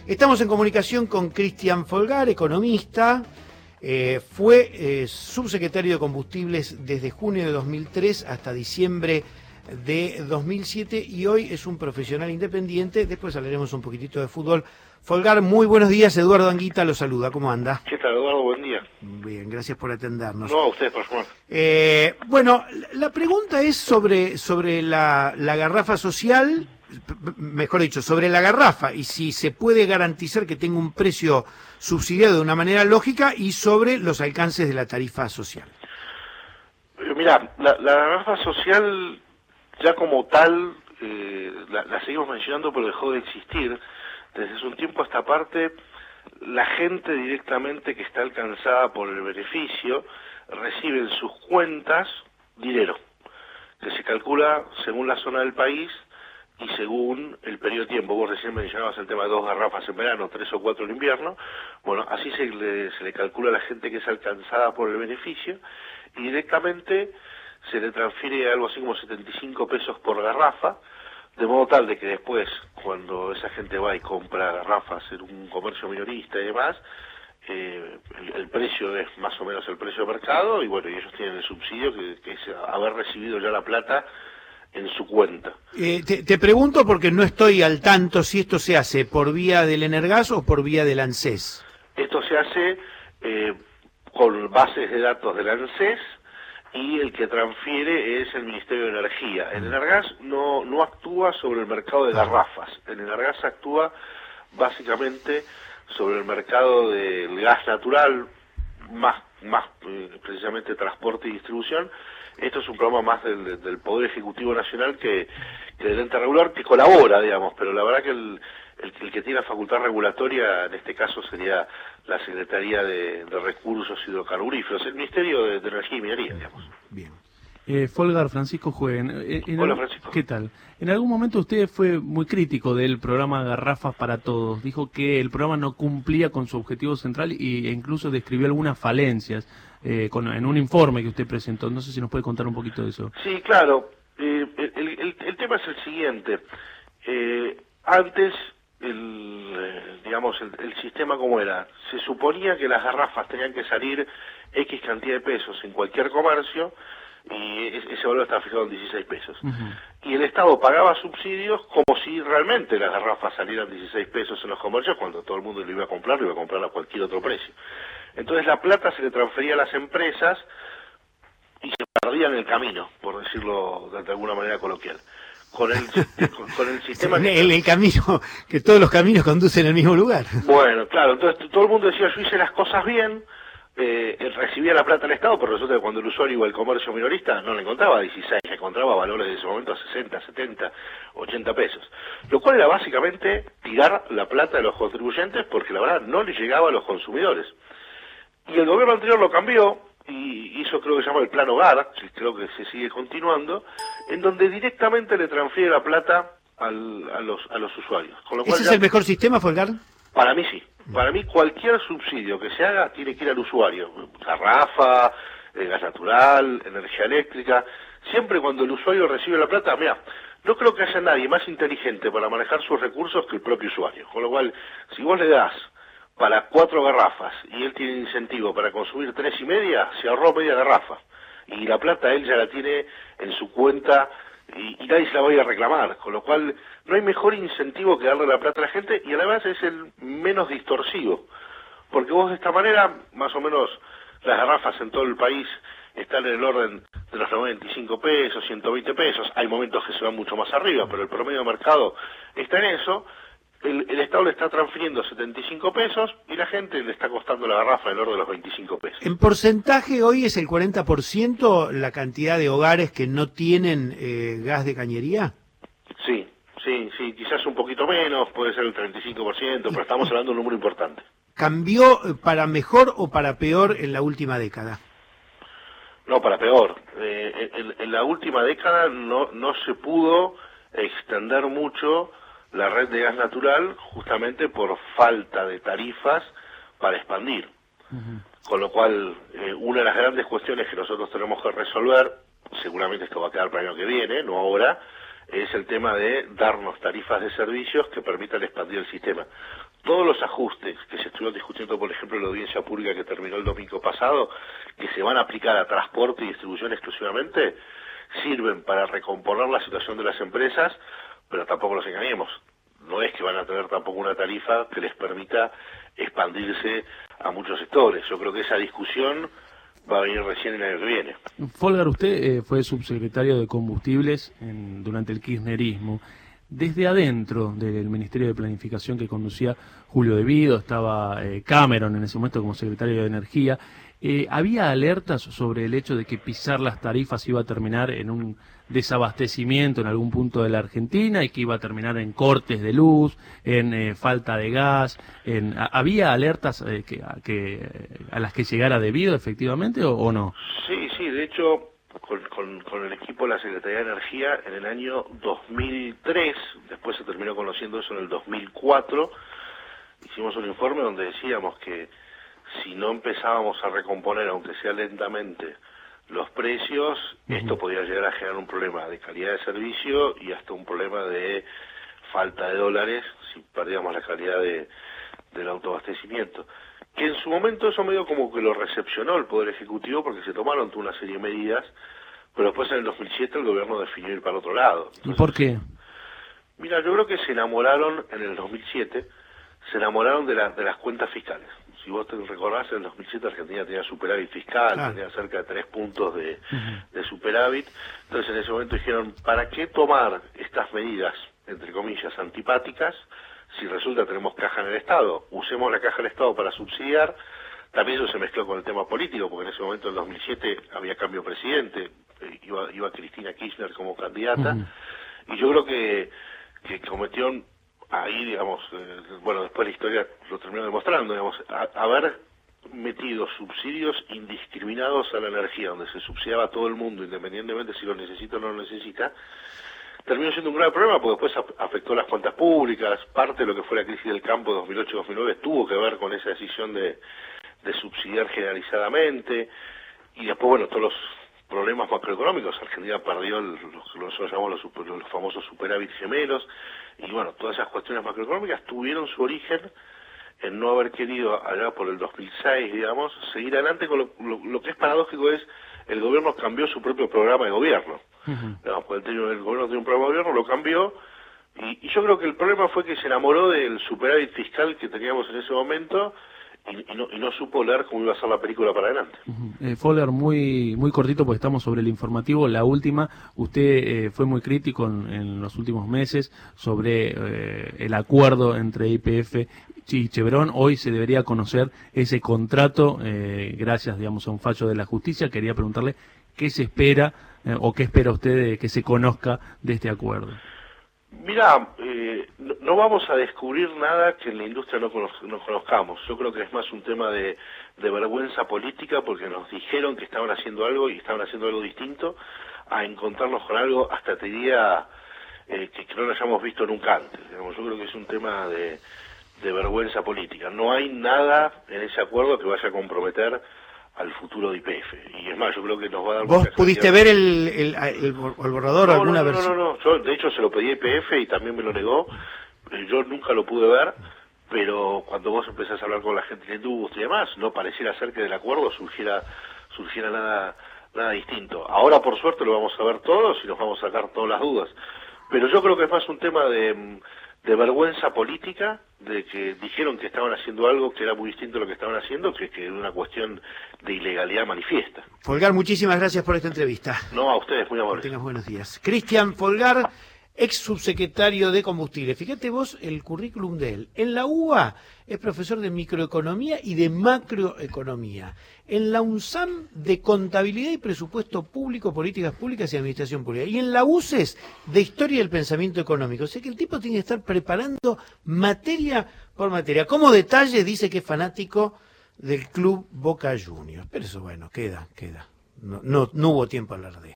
Estamos en comunicación con Cristian Folgar, economista. Fue subsecretario de Combustibles desde junio de 2003 hasta diciembre de 2007 y hoy es un profesional independiente. Después hablaremos un poquitito de fútbol. Folgar, muy buenos días. Eduardo Anguita lo saluda. ¿Cómo anda? ¿Qué tal, Eduardo? Buen día. Bien, gracias por atendernos. No, a usted, por favor. Bueno, la pregunta es sobre la garrafa social, mejor dicho, sobre la garrafa y si se puede garantizar que tenga un precio subsidiado de una manera lógica y sobre los alcances de la tarifa social. Mirá, la garrafa social ya como tal la seguimos mencionando pero dejó de existir. Desde hace un tiempo a esta parte, la gente directamente que está alcanzada por el beneficio recibe en sus cuentas dinero, que se calcula según la zona del país y según el periodo de tiempo. Vos recién mencionabas el tema de 2 garrafas en verano, 3 o 4 en invierno. Bueno, así se le calcula a la gente que es alcanzada por el beneficio y directamente se le transfiere algo así como 75 pesos por garrafa, de modo tal de que después, cuando esa gente va y compra garrafas en un comercio minorista y demás, el precio es más o menos el precio de mercado y bueno, y ellos tienen el subsidio que es haber recibido ya la plata en su cuenta. Te pregunto porque no estoy al tanto si esto se hace por vía del Energas o por vía del ANSES. Esto se hace con bases de datos del ANSES y el que transfiere es el Ministerio de Energía. El Energas no actúa sobre el mercado de garrafas. El Energas actúa básicamente sobre el mercado del gas natural, más precisamente transporte y distribución. Esto es un programa más del Poder Ejecutivo Nacional que del ente regular, que colabora, digamos, pero la verdad que el que tiene la facultad regulatoria en este caso sería la Secretaría de Recursos Hidrocarburíferos, el Ministerio de Energía y Minería, digamos. Bien. Folgar, Francisco Juven. Hola, Francisco. ¿Qué tal? En algún momento usted fue muy crítico del programa Garrafas para Todos. Dijo que el programa no cumplía con su objetivo central e incluso describió algunas falencias en un informe que usted presentó. No sé si nos puede contar un poquito de eso. Sí, claro. El tema es el siguiente. Antes, el sistema como era, se suponía que las garrafas tenían que salir X cantidad de pesos en cualquier comercio y ese valor estaba fijado en 16 pesos. Y el Estado pagaba subsidios como si realmente las garrafas salieran 16 pesos en los comercios cuando todo el mundo lo iba a comprar a cualquier otro precio. Entonces la plata se le transfería a las empresas y se perdía en el camino, por decirlo de alguna manera coloquial. Con el sistema... el camino, que todos los caminos conducen al mismo lugar. Bueno, claro, entonces todo el mundo decía, yo hice las cosas bien, recibía la plata al Estado, pero resulta que cuando el usuario iba al comercio minorista no le encontraba 16, le encontraba valores de ese momento a 60, 70, 80 pesos. Lo cual era básicamente tirar la plata de los contribuyentes porque la verdad no le llegaba a los consumidores. Y el gobierno anterior lo cambió y hizo, creo que se llama el Plan Hogar, creo que se sigue continuando, en donde directamente le transfiere la plata a los usuarios. Con lo cual ¿Ese es el mejor sistema, Folgar? Para mí sí. Para mí cualquier subsidio que se haga tiene que ir al usuario. Garrafa, gas natural, energía eléctrica. Siempre cuando el usuario recibe la plata, mira, no creo que haya nadie más inteligente para manejar sus recursos que el propio usuario. Con lo cual, si vos le das para 4 garrafas y él tiene incentivo para consumir 3,5, se ahorró media garrafa. Y la plata él ya la tiene en su cuenta y nadie se la va a reclamar, con lo cual no hay mejor incentivo que darle la plata a la gente y además es el menos distorsivo, porque vos de esta manera, más o menos las garrafas en todo el país están en el orden de los 95 pesos, 120 pesos, hay momentos que se van mucho más arriba, pero el promedio de mercado está en eso. El Estado le está transfiriendo 75 pesos y la gente le está costando la garrafa en el orden de los 25 pesos. En porcentaje hoy es el 40% la cantidad de hogares que no tienen gas de cañería. Sí, quizás un poquito menos, puede ser el 35%, pero estamos hablando de un número importante. ¿Cambió para mejor o para peor en la última década? No, para peor. En la última década no se pudo extender mucho la red de gas natural justamente por falta de tarifas para expandir. Con lo cual, una de las grandes cuestiones que nosotros tenemos que resolver, seguramente esto va a quedar para el año que viene, no ahora, es el tema de darnos tarifas de servicios que permitan expandir el sistema. todos los ajustes que se estuvieron discutiendo, por ejemplo, en la audiencia pública que terminó el domingo pasado, que se van a aplicar a transporte y distribución exclusivamente, sirven para recomponer la situación de las empresas, pero tampoco nos engañemos. No es que van a tener tampoco una tarifa que les permita expandirse a muchos sectores. Yo creo que esa discusión va a venir recién el año que viene. Folgar, usted fue subsecretario de Combustibles durante el kirchnerismo. Desde adentro del Ministerio de Planificación que conducía Julio De Vido, estaba Cameron en ese momento como secretario de Energía, ¿había alertas sobre el hecho de que pisar las tarifas iba a terminar en un desabastecimiento en algún punto de la Argentina y que iba a terminar en cortes de luz, en falta de gas? ¿Había alertas a las que llegara De Vido efectivamente o no? Sí, de hecho, con el equipo de la Secretaría de Energía en el año 2003, después se terminó conociendo eso en el 2004, hicimos un informe donde decíamos que si no empezábamos a recomponer, aunque sea lentamente, los precios, esto podía llegar a generar un problema de calidad de servicio y hasta un problema de falta de dólares si perdíamos la calidad del autoabastecimiento. Que en su momento eso medio como que lo recepcionó el Poder Ejecutivo porque se tomaron toda una serie de medidas, pero después en el 2007 el gobierno definió ir para el otro lado. Entonces, ¿y por qué? Mira, yo creo que se enamoraron en el 2007, se enamoraron de las cuentas fiscales. Si vos te recordás, en el 2007 Argentina tenía superávit fiscal, claro, tenía cerca de 3 puntos de superávit. Entonces en ese momento dijeron, ¿para qué tomar estas medidas, entre comillas, antipáticas, si resulta que tenemos caja en el Estado? Usemos la caja del Estado para subsidiar. También eso se mezcló con el tema político, porque en ese momento, en 2007, había cambio de presidente, iba Cristina Kirchner como candidata, y yo creo que cometieron ahí, digamos, bueno, después la historia lo terminó demostrando, digamos, haber metido subsidios indiscriminados a la energía, donde se subsidiaba a todo el mundo, independientemente si lo necesita o no lo necesita, terminó siendo un grave problema, porque después afectó las cuentas públicas. Parte de lo que fue la crisis del campo de 2008-2009 tuvo que ver con esa decisión de subsidiar generalizadamente, y después, bueno, todos los problemas macroeconómicos. Argentina perdió lo que nosotros llamamos los famosos superávit gemelos, y bueno, todas esas cuestiones macroeconómicas tuvieron su origen en no haber querido, allá por el 2006, digamos, seguir adelante con lo que es paradójico es, el gobierno cambió su propio programa de gobierno. Digamos, porque el gobierno tiene un programa de gobierno, lo cambió, y yo creo que el problema fue que se enamoró del superávit fiscal que teníamos en ese momento, y no supo leer cómo iba a ser la película para adelante. Folgar, muy cortito porque estamos sobre el informativo. La última, usted fue muy crítico en los últimos meses sobre el acuerdo entre YPF y Chevron. Hoy se debería conocer ese contrato gracias, digamos, a un fallo de la justicia. Quería preguntarle qué se espera o qué espera usted que se conozca de este acuerdo. Mira, no vamos a descubrir nada que en la industria no conozcamos. Yo creo que es más un tema de vergüenza política, porque nos dijeron que estaban haciendo algo y estaban haciendo algo distinto, a encontrarnos con algo, hasta te diría, que no lo hayamos visto nunca antes. Digamos, yo creo que es un tema de vergüenza política. No hay nada en ese acuerdo que vaya a comprometer al futuro de YPF. Y es más, yo creo que nos va a dar... ¿Vos pudiste ver el borrador? ¿Alguna versión? No. Yo, de hecho, se lo pedí a YPF y también me lo negó. Yo nunca lo pude ver, pero cuando vos empezás a hablar con la gente de la industria y demás, no pareciera ser que del acuerdo surgiera nada distinto. Ahora, por suerte, lo vamos a ver todos y nos vamos a sacar todas las dudas. Pero yo creo que es más un tema de vergüenza política, de que dijeron que estaban haciendo algo que era muy distinto a lo que estaban haciendo, que era una cuestión de ilegalidad manifiesta. Folgar, muchísimas gracias por esta entrevista. No, a ustedes, muy amables. Que tengas buenos días. Cristian Folgar, ex subsecretario de Combustible. Fíjate vos el currículum de él. En la UBA es profesor de microeconomía y de macroeconomía. En la UNSAM de contabilidad y presupuesto público, políticas públicas y administración pública. Y en la UCES de historia del pensamiento económico. O sea que el tipo tiene que estar preparando materia por materia. Como detalle dice que es fanático del club Boca Juniors. Pero eso, bueno, queda. No hubo tiempo a hablar de eso.